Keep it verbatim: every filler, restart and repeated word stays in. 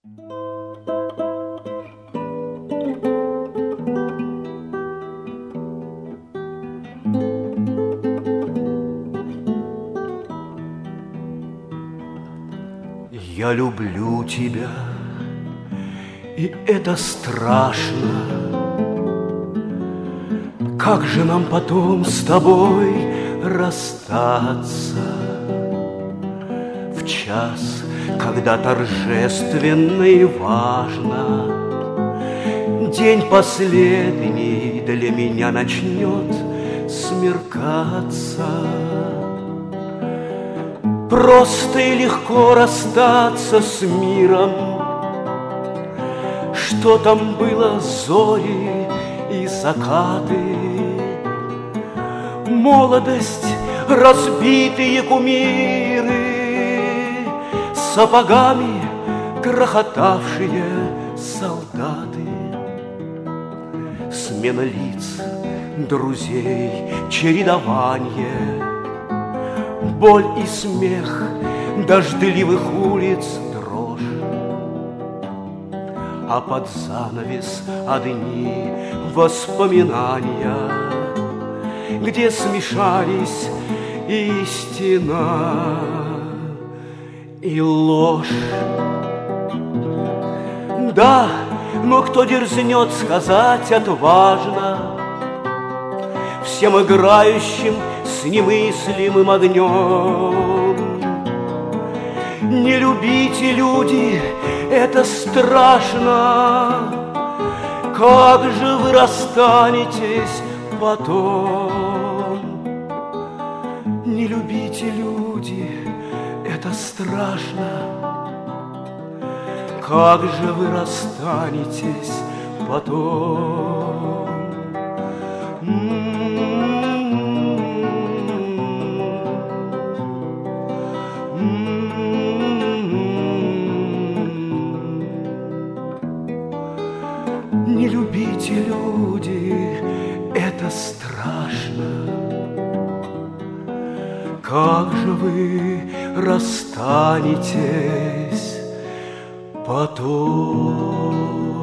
Я люблю тебя, и это страшно. Как же нам потом с тобой расстаться в час, когда торжественно и важно день последний для меня начнет смеркаться. Просто и легко расстаться с миром, что там было зори и закаты, молодость, разбитые кумиры, сапогами грохотавшие солдаты, смена лиц, друзей, чередование, боль и смех дождливых улиц, дрожь, а под занавес одни воспоминания, где смешались истина и ложь. Да, но кто дерзнет сказать отважно всем играющим с немыслимым огнем: не любите, люди, это страшно. Как же вы расстанетесь потом? Не любите, люди, это страшно. Как же вы расстанетесь потом? Не любите, люди, это страшно. Как же вы расстанетесь потом?